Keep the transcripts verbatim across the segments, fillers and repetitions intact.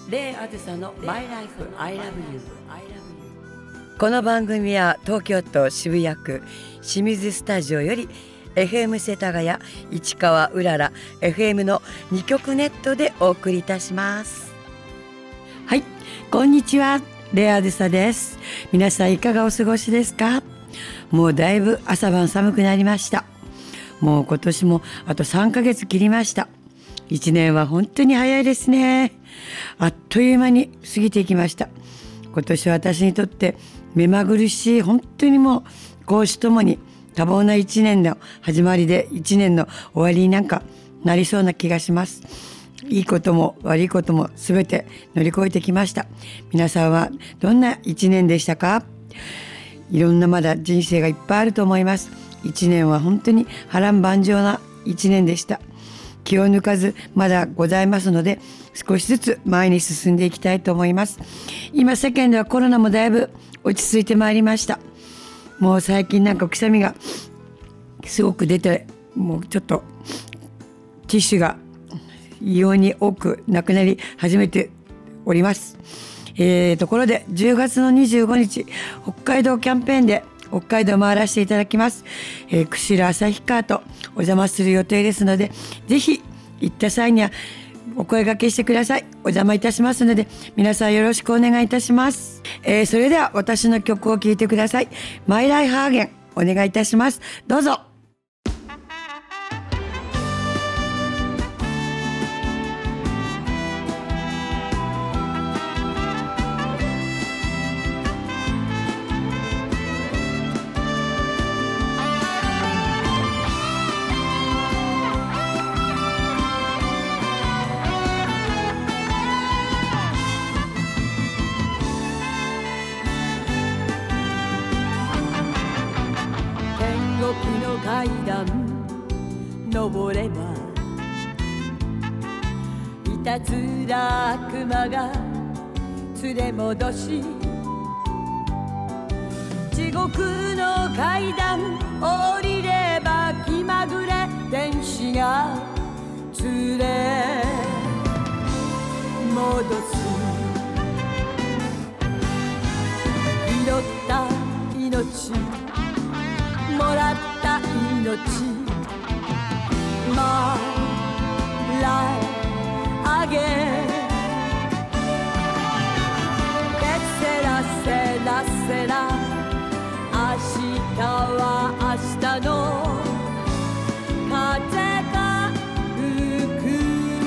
レイアズサのマイライフ I love you。 この番組は東京都渋谷区清水スタジオより エフエム 世田谷、市川うらら エフエム のに局ネットでお送りいたします。はい、こんにちは、レイアズサです。皆さんいかがお過ごしですか？もうだいぶ朝晩寒くなりました。もう今年もあとさんかげつ切りました。いちねんは本当に早いですね。あっという間に過ぎていきました。今年は私にとって目まぐるしい、本当にもう公私ともに多忙ないちねんの始まりでいちねんの終わりになんかなりそうな気がします。いいことも悪いこともすべて乗り越えてきました。皆さんはどんないちねんでしたか？いろんなまだ人生がいっぱいあると思います。いちねんは本当に波乱万丈ないちねんでした。気を抜かずまだございますので、少しずつ前に進んでいきたいと思います。今世間ではコロナもだいぶ落ち着いてまいりました。もう最近なんかくしゃみがすごく出て、もうちょっとティッシュが異様に多くなくなり始めております。えー、ところでじゅうがつのにじゅうごにち、北海道キャンペーンで北海道回らせていただきます。えー、釧路旭川とお邪魔する予定ですので、ぜひ行った際にはお声掛けしてください。お邪魔いたしますので、皆さんよろしくお願いいたします。えー、それでは私の曲を聴いてください。マイライフハーゲン、お願いいたします。どうぞ。階段登ればいたずら熊が連れ戻し、地獄の階段降りれば気まぐれ天使が連れ戻す。拾った命もらった命、まらあげ、セラセラセラ、明日は明日の風が吹く。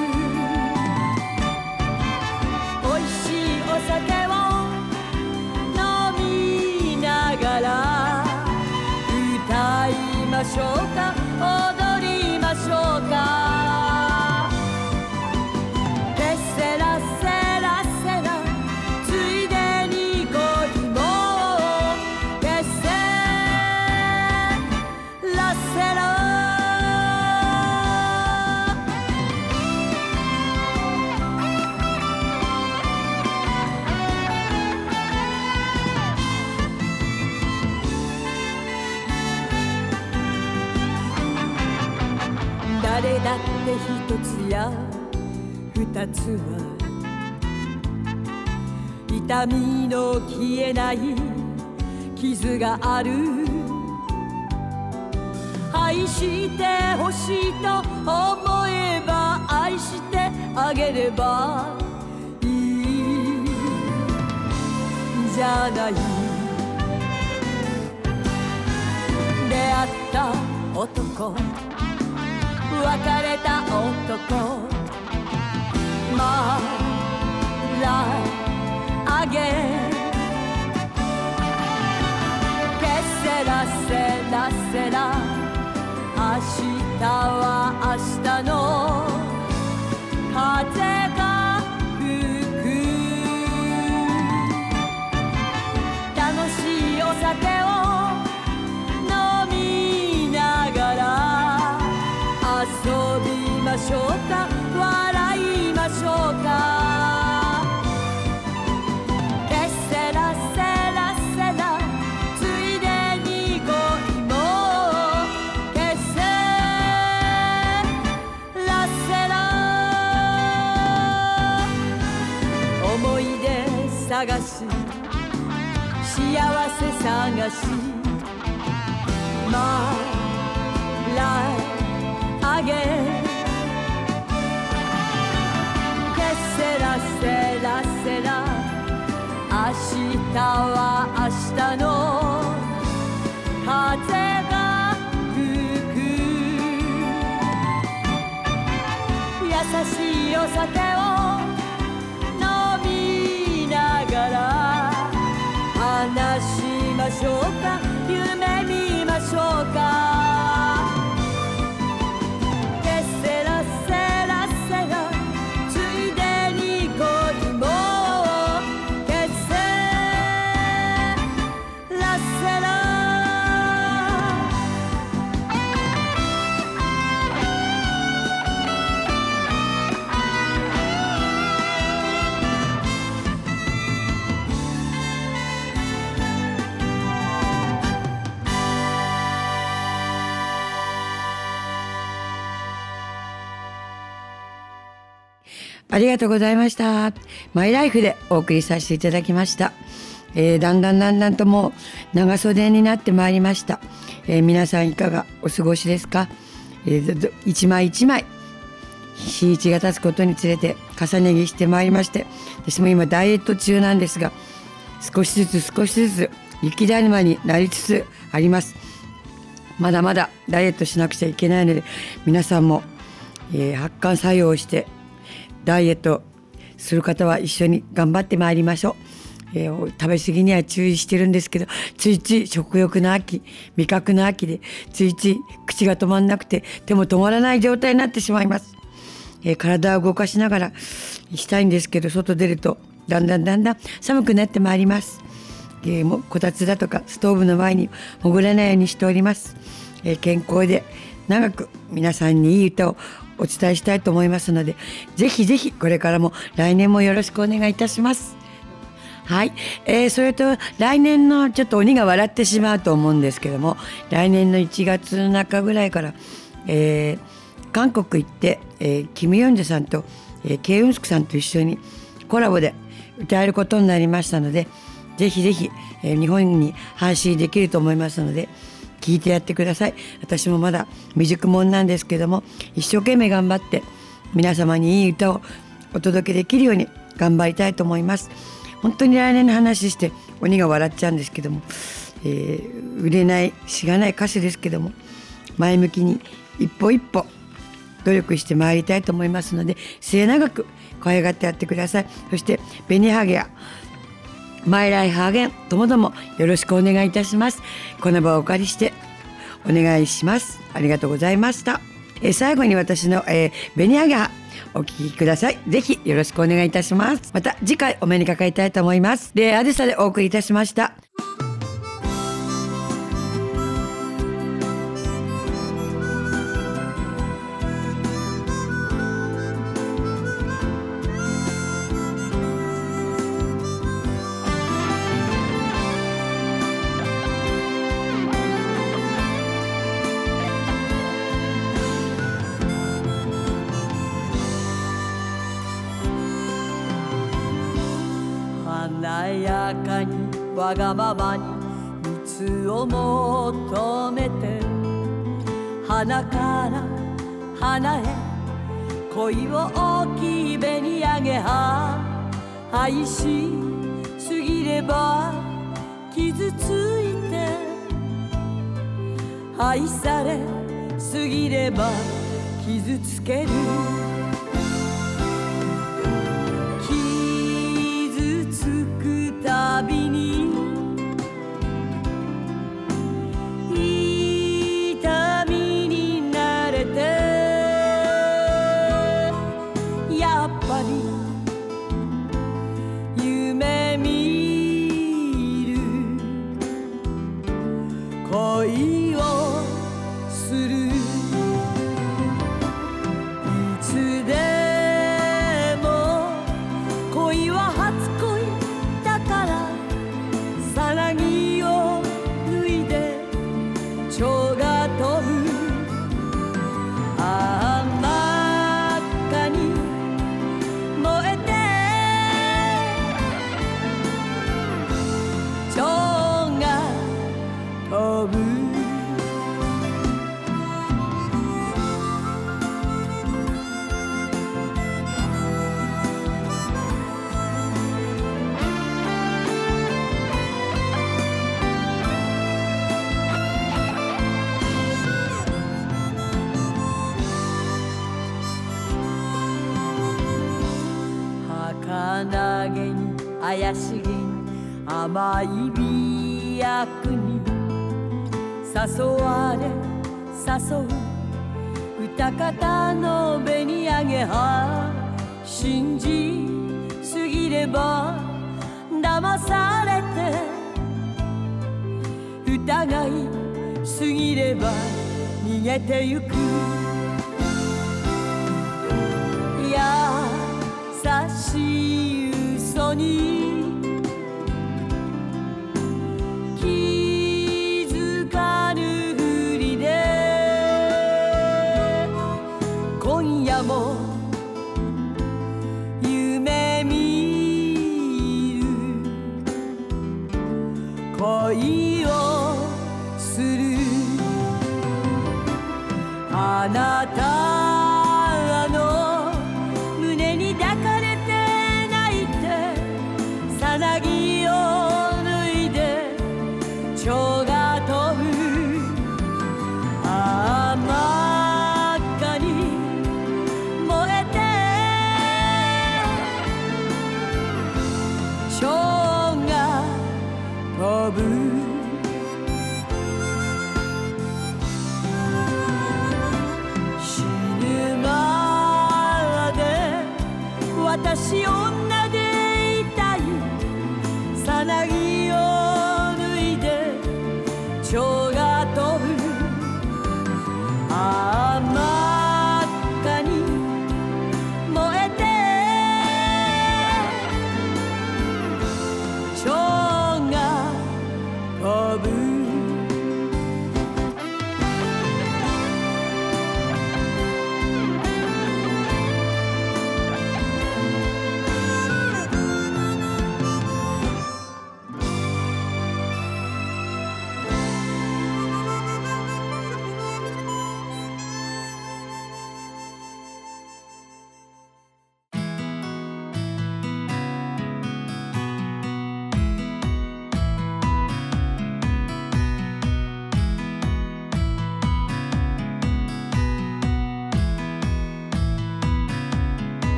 おいしいお酒を飲みながら歌いましょうか、踊りましょうか。ケセラセラセラ、ついでに恋もケセラセラ。誰だって一つや二つは痛みの消えない傷がある。愛してほしいと思えば愛してあげればいいじゃない。出会った男、別れた男、まらあげ、ケセラセラセラ、明日は明日の風が吹く。楽しいお酒を飲みながら遊びましょうか、笑いましょうか。ケセラセラセラ、ついでに恋もケセラセラ。 探し幸せ探し My life again ケセラセラセラ明日は明日の風が吹く優しいお酒を飲みながら話しましょうか夢見ましょうかケセラセラセラついでに恋もケセラセラありがとうございました。マイライフでお送りさせていただきました。えー、だんだんだんだんともう長袖になってまいりました。えー、皆さんいかがお過ごしですか。えー、一枚一枚日にちが経つことにつれて重ね着してまいりまして、私も今ダイエット中なんですが、少しずつ少しずつ雪だるまになりつつあります。まだまだダイエットしなくちゃいけないので、皆さんも、えー、発汗作用をしてダイエットする方は一緒に頑張ってまいりましょう。えー、食べ過ぎには注意してるんですけど、ついつい食欲の秋、味覚の秋でついつい口が止まんなくて手も止まらない状態になってしまいます。えー、体を動かしながらしたいんですけど、外出るとだんだんだんだん寒くなってまいります。えー、もこたつだとかストーブの前に潜らないようにしております。えー、健康で長く皆さんにいい歌をお伝えしたいと思いますので、ぜひぜひこれからも来年もよろしくお願いいたします。はい、えー、それと来年のちょっと鬼が笑ってしまうと思うんですけども、来年のいちがつなかぐらいから、えー、韓国行って、えー、キム・ヨンジュさんと、えー、ケイ・ウンスクさんと一緒にコラボで歌えることになりましたので、ぜひぜひ、えー、日本に配信できると思いますので聞いてやってください。私もまだ未熟者なんですけども、一生懸命頑張って皆様にいい歌をお届けできるように頑張りたいと思います。本当に来年の話して鬼が笑っちゃうんですけども、えー、売れないしがない歌手ですけども、前向きに一歩一歩努力してまいりたいと思いますので、末永く可愛がってやってください。そしてベニハゲやマイライフハーゲンともどもよろしくお願いいたします。この場をお借りしてお願いします。ありがとうございました。えー、最後に私の、えー、ベニハゲハお聞きください。ぜひよろしくお願いいたします。また次回お目にかかりたいと思います。レイアデサでお送りいたしました。華やかにわがままに蜜を求めて、花から花へ恋を大きい紅あげは愛しすぎれば傷ついて、愛されすぎれば傷つける。たびに痛みに慣れて、やっぱり夢見る恋をする。いつでも恋は初恋だから、さなぎを脱いで蝶が飛ぶ。ああ真っ赤に燃鼻毛に怪しげに甘い美薬に誘われ誘う歌方の紅上げは信じすぎれば騙されて疑いすぎれば逃げてゆく優しい嘘に気づかぬふりで今夜も夢見る恋をするあなたの胸に抱かれて泣いてさなぎを脱いで蝶が飛ぶああ真っ赤に燃えて蝶が飛ぶ私女でいたいさなぎ